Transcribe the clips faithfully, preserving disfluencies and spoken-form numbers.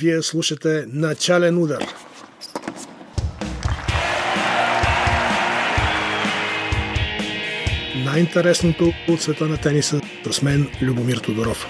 Вие слушате Начален удар. Най-интересното от света на тениса с мен Любомир Тодоров.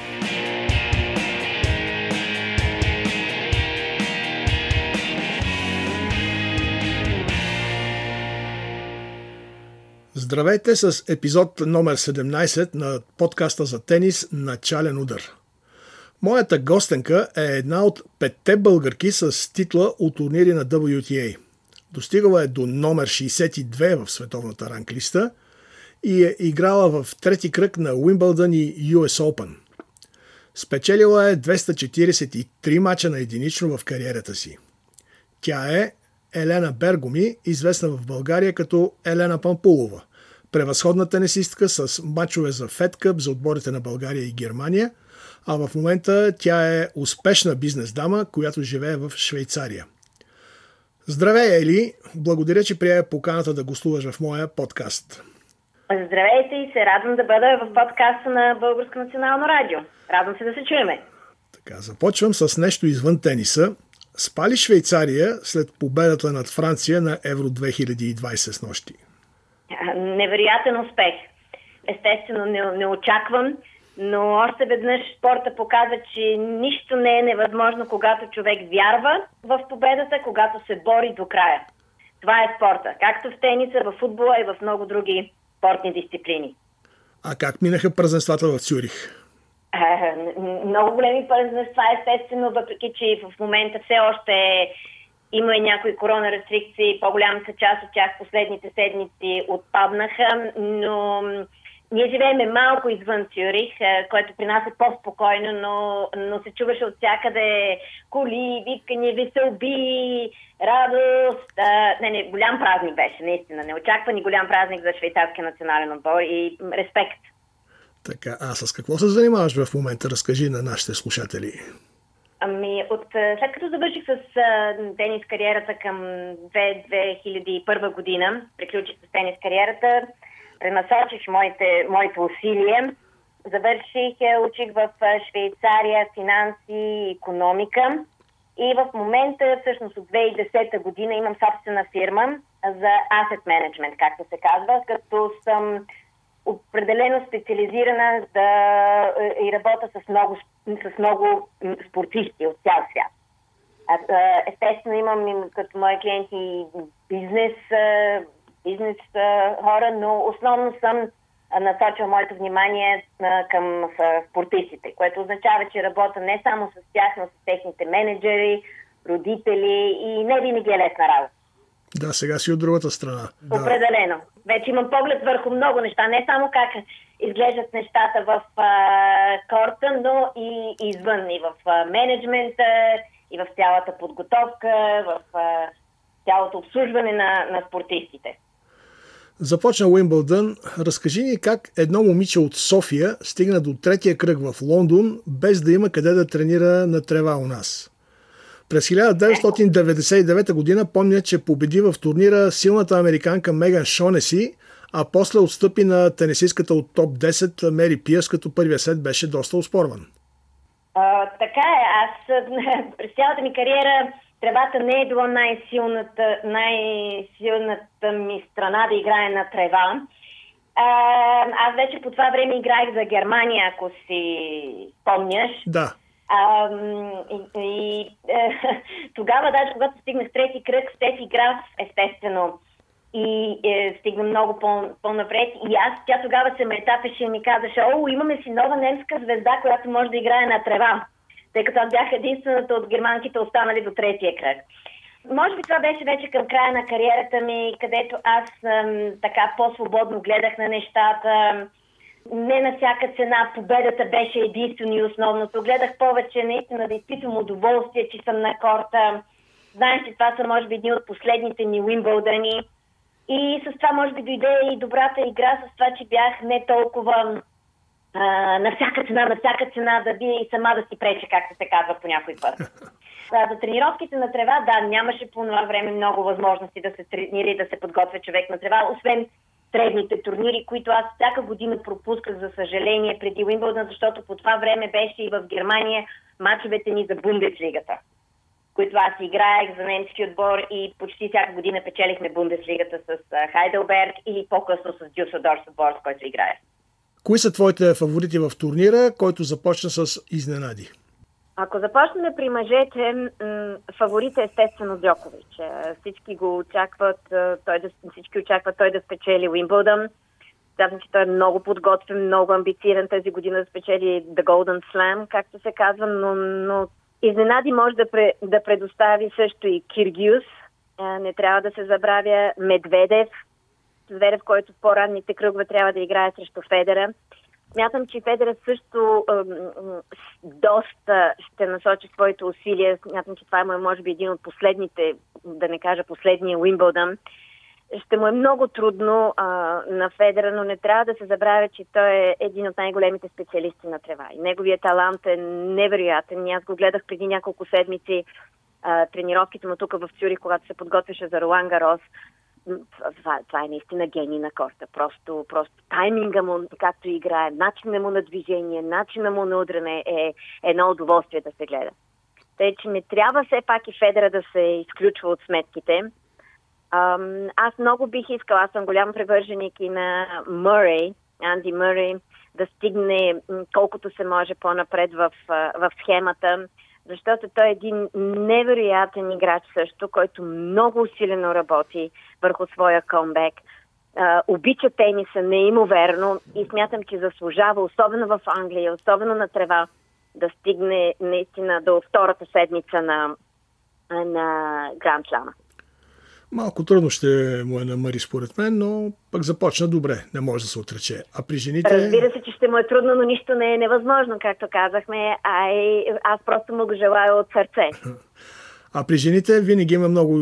Здравейте с епизод номер седемнайсет на подкаста за тенис Начален удар. Моята гостенка е една от петте българки с титла от турнири на дабъл ю ти ей. Достигала е до номер шейсет и две в световната ранглиста и е играла в трети кръг на Уимбълдън и ю ес Open. Спечелила е двеста четирийсет и три мача на единично в кариерата си. Тя е Елена Бергоми, известна в България като Елена Пампулова. Превъзходна тенисистка с мачове за Фед Къп за отборите на България и Германия, а в момента тя е успешна бизнес дама, която живее в Швейцария. Здравей, Ели! Благодаря, че прие поканата да гостуваш в моя подкаст. Здравейте и се радвам да бъда в подкаста на Българско национално радио. Радвам се да се чуеме. Така, започвам с нещо извън тениса. Спа ли Швейцария след победата над Франция на Евро две хиляди и двайсет с нощи? Невероятен успех. Естествено, не, не очаквам, но още веднъж спорта показва, че нищо не е невъзможно, когато човек вярва в победата, когато се бори до края. Това е спорта. Както в тениса, в футбола и в много други спортни дисциплини. А как минаха празненствата в Цюрих? Много големи празненства, естествено, въпреки че в момента все още има и някои корона рестрикции, по-голямата част от тях последните седмици отпаднаха, но ние живееме малко извън Цюрих, което при нас е по-спокойно, но, но се чуваше от всякъде коли, викания, веселби, радост. А, не, не, голям празник беше, наистина. Неочакван и голям празник за швейцарския национален отбор и респект. Така, а с какво се занимаваш в момента? Разкажи на нашите слушатели. Ами, от, след като завърших с а, тенис кариерата към две хиляди и първа година, приключих с тенис кариерата, пренасочих моите, моите усилия, завърших, учих в Швейцария финанси и икономика и в момента, всъщност от две хиляди и десета година, имам собствена фирма за asset management, както се казва, като съм определено специализирана да и работя с много, с много спортисти от цял свят. Аз, естествено, имам като мои клиенти бизнес, бизнес хора, но основно съм насочила моето внимание към спортистите, което означава, че работя не само с тях, но с техните менеджери, родители и не винаги е лесна работа. Да, сега си от другата страна. Да. Определено. Вече имам поглед върху много неща. Не само как изглеждат нещата в а, корта, но и извън. И в а, менеджмента, и в цялата подготовка, в а, цялото обслужване на, на спортистите. Започна Уимбълдън. Разкажи ни как едно момиче от София стигна до третия кръг в Лондон, без да има къде да тренира на трева у нас. През хиляда деветстотин деветдесет и девета година помня, че победи в турнира силната американка Меган Шонеси, а после отстъпи на тенисистката от топ десет Мери Пиърс, като първия сет беше доста оспорван. А, така е. Аз през цялата ми кариера тревата не е била най-силната, най-силната ми страна да играе на трева. А, аз вече по това време играех за Германия, ако си помняш. Да. А, и, и е, тогава, даже когато стигнах трети кръг, Стефи Граф, естествено, и е, стигна много по, по-напред. И аз, тя тогава се ме етапеше и ми казаше: о, имаме си нова немска звезда, която може да играе на трева. Тъй като аз бях единствената от германките останали до третия кръг. Може би това беше вече към края на кариерата ми, където аз ам, така по-свободно гледах на нещата. Не на всяка цена победата беше единствено и основното. Гледах повече наистина да изпитвам удоволствие, че съм на корта. Знаеш, че това са може би едни от последните ми Уимбълдъни. И с това може би дойде и добрата игра, с това, че бях не толкова а, на всяка цена, на всяка цена да би и сама да си прече, както се казва по някой път. За тренировките на трева, да, нямаше по това време много възможности да се тренира и да се подготвя човек на трева, освен средните турнири, които аз всяка година пропусках, за съжаление, преди Уимбълдън, защото по това време беше и в Германия мачовете ни за Бундеслигата. които аз играех за немски отбор и почти всяка година печелихме Бундеслигата с Хайделберг или по-късно с Дюсселдорф отбор, с който играех. Кои са твоите фаворити в турнира, който започна с изненади? Ако започнем при мъжете, м- фаворит е естествено Джокович. Всички го очакват, той да, всички очакват той да спечели Уимбълдън. Казвам, че той е много подготвен, много амбициран тази година да спечели The Golden Slam, както се казва, но, но изненади може да, пре, да предостави също и Киргиус. Не трябва да се забравя Медведев, Медведев, който в по-ранните кръгове трябва да играе срещу Федера. Смятам, че Федера също м- м- доста ще насочи своите усилия. Смятам, че това е може би един от последните, да не кажа последния Уимбълдън. Ще му е много трудно а, на Федера, но не трябва да се забравя, че той е един от най-големите специалисти на трева. И неговият талант е невероятен. Аз го гледах преди няколко седмици а, тренировките му тук в Цюрих, когато се подготвяше за Ролан Гарос. Това, това е наистина гений на корта. Просто, просто тайминга му, както играе, начина му на движение, начина му на удране е едно удоволствие да се гледа. Тъй, че не трябва все пак и Федера да се изключва от сметките. Аз много бих искала, аз съм голям привърженик и на Мърей, Анди Мърей, да стигне колкото се може по-напред в, в схемата, защото той е един невероятен играч също, който много усилено работи върху своя комбек. Обича тениса неимоверно и смятам, че заслужава, особено в Англия, особено на трева, да стигне наистина до втората седмица на, на Гранд Слама. Малко трудно ще му е на Мъри според мен, но пък започна добре, не може да се отрече. А при жените... Разбира се, че ще му е трудно, но нищо не е невъзможно, както казахме. Ай, аз просто му го желая от сърце. А при жените винаги има много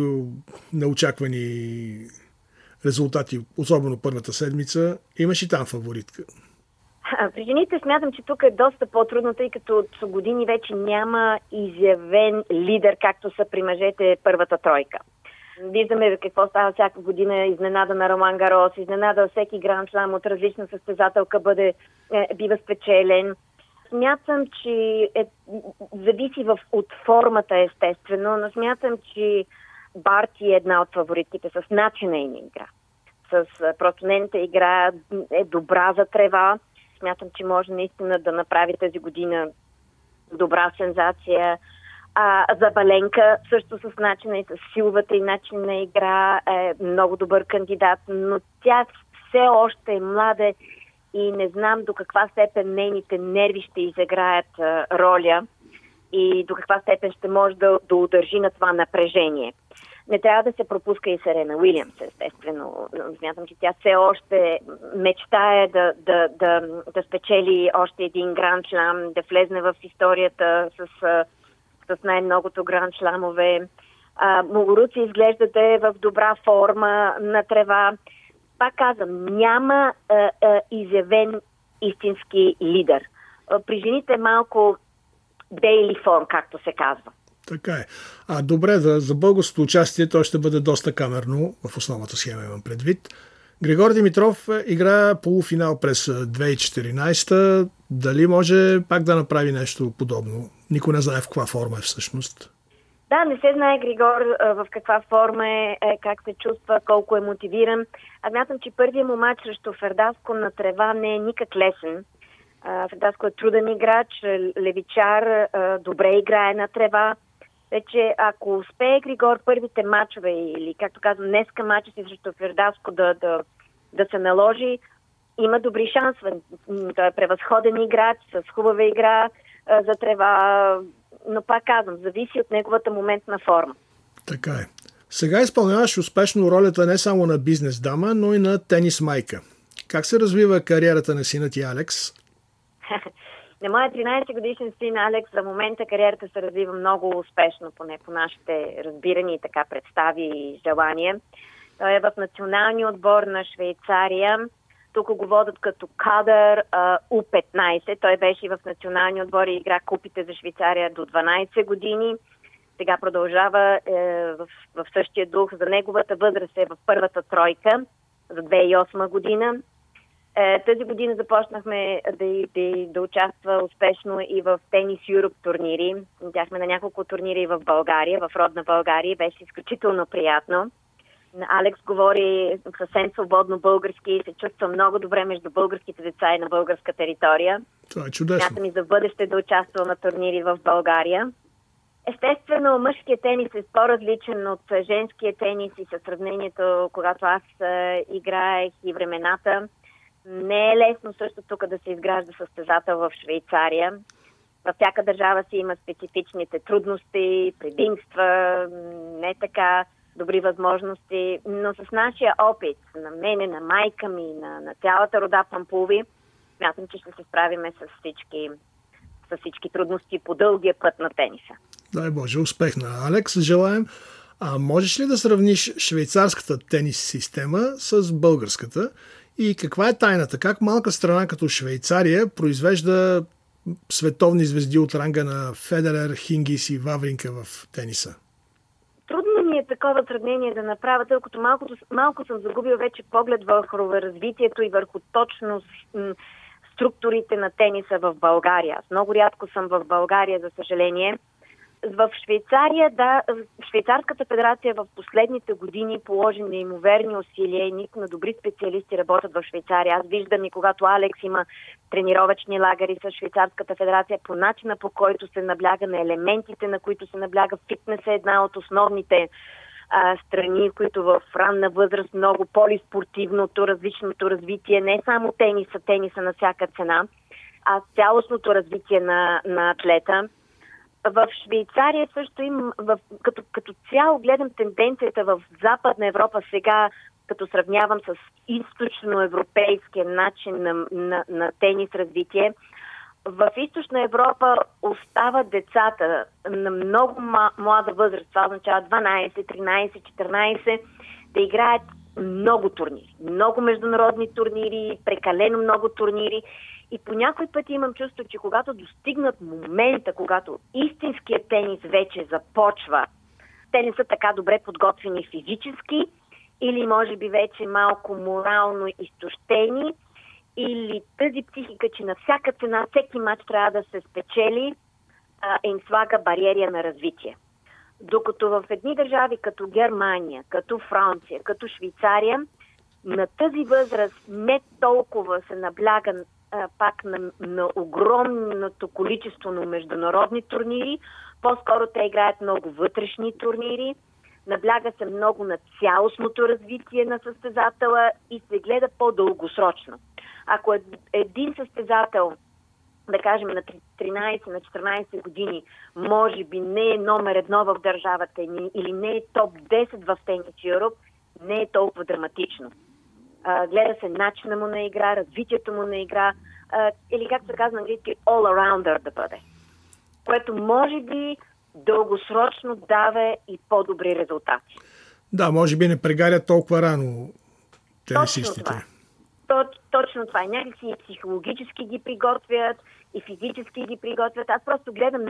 неочаквани резултати, особено първата седмица. Имаш и там фаворитка? При жените смятам, че тук е доста по-трудно, тъй като от години вече няма изявен лидер, както са при мъжете първата тройка. Виждаме какво става всяка година, изненада на Ролан Гарос, изненада всеки Гранд Слам от различна състезателка бъде, е, бива спечелен. Смятам, че е, зависи в, от формата естествено, но смятам, че Барти е една от фаворитите с начина и на игра. С просто нейната игра е добра за трева. Смятам, че може наистина да направи тази година добра сензация. А, Забаленка също с начина и с силвата и начин на игра е много добър кандидат, но тя все още е млада и не знам до каква степен нейните нерви ще изиграят а, роля и до каква степен ще може да, да удържи на това напрежение. Не трябва да се пропуска и Серена Уилямс, естествено. Смятам, че тя все още мечтае да, да, да, да спечели още един Гранд Слам, да влезне в историята с... с най-многото гранд шламове. Могоруци изглежда да е в добра форма на трева. Пак казвам, няма а, а, изявен истински лидер. А, при жените малко daily form, както се казва. Така е. А добре, за, за българското участие то ще бъде доста камерно, в основната схема имам предвид. Григор Димитров игра полуфинал през две хиляди и четиринадесета. Дали може пак да направи нещо подобно? Никой не знае в каква форма е всъщност. Да, не се знае Григор в каква форма е, как се чувства, колко е мотивиран. Аз мятам, че първият му мач срещу Фердаско на трева не е никак лесен. Фердаско е труден играч, левичар, добре играе на трева. Вече ако успее Григор първите мачове или, както казвам, днеска мача си срещу Фердаско да, да, да се наложи, има добри шансове. Той е превъзходен играч, с хубава игра а, за трева, но пак казвам, зависи от неговата моментна форма. Така е. Сега изпълняваш успешно ролята не само на бизнес дама, но и на тенис майка. Как се развива кариерата на сина ти Алекс? На моя тринадесет годишен син Алекс за момента кариерата се развива много успешно, поне по нашите разбирания и така представи и желания. Той е в националния отбор на Швейцария. Тук го водят като кадър У петнадесет. Той беше и в националния отбор и игра купите за Швейцария до дванадесет години. Сега продължава е, в, в същия дух. За неговата възраст е в първата тройка за две хиляди и осма година. Тази година започнахме да, да, да участва успешно и в Тенис Юроп турнири. Бяхме на няколко турнири в България, в родна България. Беше изключително приятно. Алекс говори съвсем свободно български и се чувства много добре между българските деца и на българска територия. Това е чудесно. Смятам и за бъдеще да участвам на турнири в България. Естествено, мъжкият тенис е по-различен от женския тенис и със сравнението, когато аз играех и времената. Не е лесно също тук да се изгражда състезател в Швейцария. Във всяка държава си има специфичните трудности, предимства, не така добри възможности, но с нашия опит, на мене, на майка ми, на, на цялата рода Пампулови, смятам, че ще се справиме с всички, с всички трудности по дългия път на тениса. Дай Боже, успех на Алекс, желаем. А можеш ли да сравниш швейцарската тенис система с българската? И каква е тайната? Как малка страна като Швейцария произвежда световни звезди от ранга на Федерер, Хингис и Вавринка в тениса? Трудно ми е такова сравнение да направя, тъй като малко, малко съм загубил вече поглед върху развитието и върху точно структурите на тениса в България. Аз много рядко съм в България, за съжаление. В Швейцария, да, Швейцарската федерация в последните години положи неимоверни усилия и на добри специалисти работят в Швейцария. Аз виждам и когато Алекс има тренировъчни лагери с Швейцарската федерация, по начина по който се набляга на елементите, на които се набляга. Фитнес е една от основните а, страни, които в ранна възраст много полиспортивното, различното развитие, не само тениса, тениса на всяка цена, а цялостното развитие на, на атлета. В Швейцария също им, в, като, като цяло гледам тенденцията в Западна Европа сега, като сравнявам с източноевропейския начин на, на, на тенис развитие. В Източна Европа остават децата на много млада възраст, това означава дванайсет, тринайсет, четиринайсет, да играят много турнири, много международни турнири, прекалено много турнири. И по някой пъти имам чувство, че когато достигнат момента, когато истинският тенис вече започва, те не са така добре подготвени физически или може би вече малко морално изтощени, или тази психика, че на всяка цена, всеки матч трябва да се спечели, а, им слага бариера на развитие. Докато в едни държави като Германия, като Франция, като Швейцария, на тази възраст не толкова се набляга пак на, на огромното количество на международни турнири, по-скоро те играят много вътрешни турнири, набляга се много на цялостното развитие на състезателя и се гледа по-дългосрочно. Ако един състезател, да кажем на тринайсет, на четиринайсет години, може би не е номер едно в държавата или не е топ десет в Тенис Юроп, не е толкова драматично. Uh, гледа се начина му на игра, развитието му на игра, uh, или както се казва на английски, all-arounder да бъде. Което може би дългосрочно дава и по-добри резултати. Да, може би не прегарят толкова рано тенисистите. Точно това. Точ, точно това. Някакси и психологически ги приготвят, и физически ги приготвят. Аз просто гледам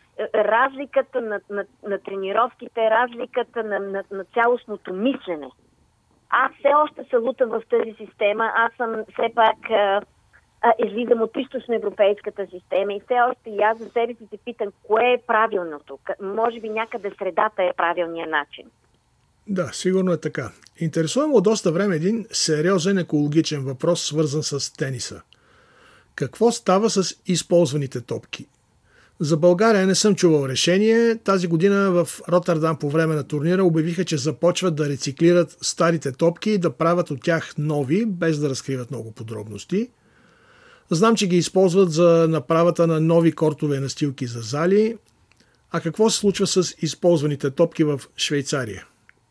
разликата на, на, на тренировките, разликата на, на, на цялостното мислене. Аз все още се лутам в тази система. Аз съм все пак а, а, излизам от източноевропейската система и все още и аз за себе си се питам кое е правилното. Може би някъде средата е правилният начин. Да, сигурно е така. Интересувам от доста време един сериозен екологичен въпрос, свързан с тениса. Какво става с използваните топки? За България не съм чувал решение. Тази година в Роттердам по време на турнира обявиха, че започват да рециклират старите топки и да правят от тях нови, без да разкриват много подробности. Знам, че ги използват за направата на нови кортове настилки за зали. А какво се случва с използваните топки в Швейцария?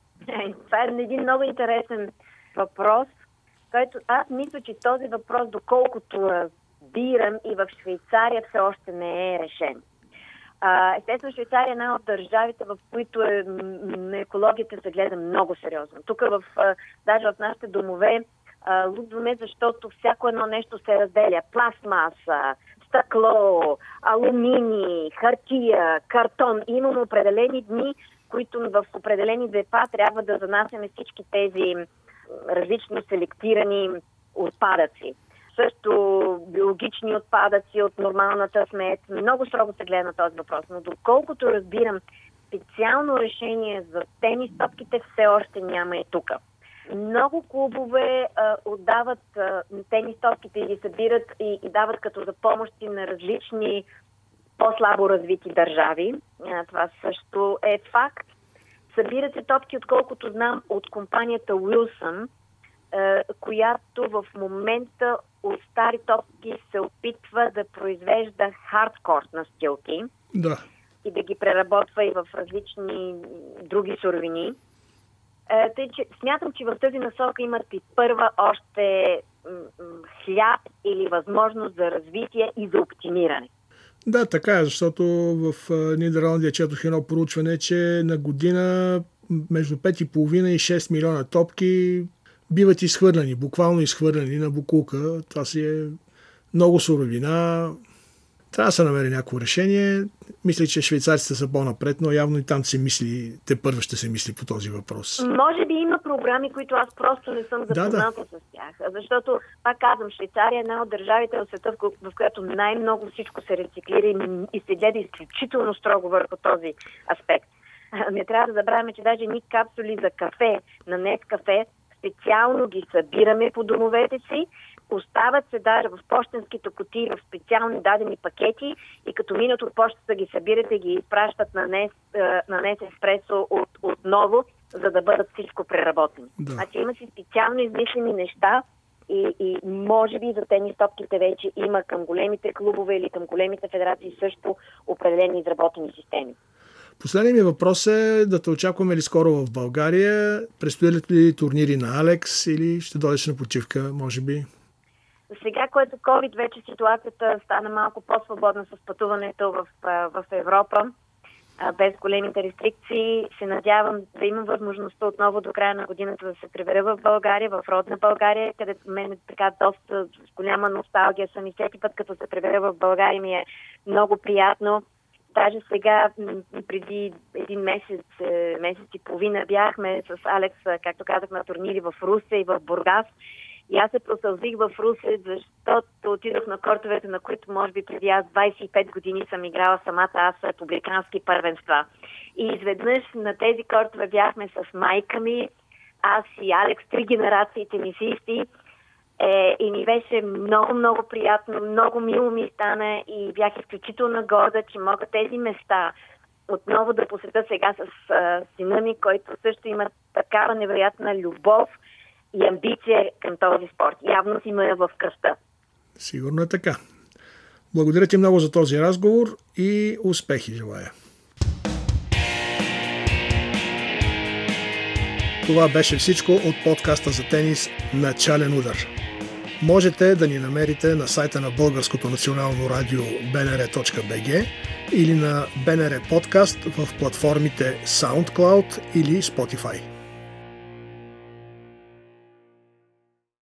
Това е един много интересен въпрос, който аз мисля, че този въпрос, доколкото разбирам, и в Швейцария все още не е решен. Естествено, Швейцария е една от държавите, в които е, на екологията се гледа много сериозно. Тук в, даже в нашите домове лудваме, защото всяко едно нещо се разделя. Пластмаса, стъкло, алумини, хартия, картон. Имаме определени дни, които в определени депа трябва да занасяме всички тези различни селектирани отпадъци. Също биологични отпадъци от нормалната смет. Много строго се гледа на този въпрос. Но доколкото разбирам, специално решение за тенис топките все още няма и тук. Много клубове а, отдават а, тенис топките и ги събират и, и дават като за помощи на различни по-слабо развити държави. А, това също е факт. Събират се топки, отколкото знам, от компанията Wilson, а, която в момента от стари топки се опитва да произвежда хардкор настилки. Да. И да ги преработва и в различни други суровини. Е, тъй, че смятам, че в тази насока имат и първа още м- м- хляб или възможност за развитие и за оптимиране. Да, така е, защото в Нидерландия четох едно проучване, че на година между пет и половина и шест милиона топки биват изхвърлени, буквално изхвърлени на букулка. Това си е много суровина. Трябва да се намери някакво решение. Мисля, че швейцарците са по-напред, но явно и там се мисли, те първо ще се мисли по този въпрос. Може би има програми, които аз просто не съм запозната да, да. с тях. Защото, пак казвам, Швейцария е една от държавите в света, в която най-много всичко се рециклира и се гледа изключително строго върху този аспект. Не трябва да забравяме, че даже ни капсули за кафе, на Нескафе, специално ги събираме по домовете си, остават се даже в пощенските кутии в специални дадени пакети и като минат от почтата ги събирате и ги изпращат на Нес, на Нес Еспресо от, отново, за да бъдат всичко преработени. Да. Значи има си специално измислени неща и, и може би за тенис топките вече има към големите клубове или към големите федерации също определени изработени системи. Последният ми въпрос е да те очакваме ли скоро в България? Предстоят ли турнири на Алекс или ще дойдеш на почивка, може би? Сега, което COVID, вече ситуацията стана малко по-свободна с пътуването в, в Европа, без големите рестрикции. Се надявам да имам възможността отново до края на годината да се прибера в България, в родна България, където мен така доста голяма носталгия съм и всеки път, като се прибера в България, ми е много приятно. Даже сега, преди един месец, месец и половина бяхме с Алекс, както казах, на турнири в Русе и в Бургас. И аз се просълзих в Русе, защото отидох на кортовете, на които може би преди аз двайсет и пет години съм играла самата аз в републикански първенства. И изведнъж на тези кортове бяхме с майка ми, аз и Алекс, три генерации тенисисти. Е, и ми беше много, много приятно, много мило ми стана и бях изключително горда, че мога тези места отново да посетя сега с а, сина ми, който също има такава невероятна любов и амбиция към този спорт. Явно си ме е в кръста. Сигурно е така. Благодаря ти много за този разговор и успехи желая. Това беше всичко от подкаста за тенис "Начален удар". Можете да ни намерите на сайта на Българското национално радио би ен ар точка би джи или на би ен ар Подкаст в платформите SoundCloud или Spotify.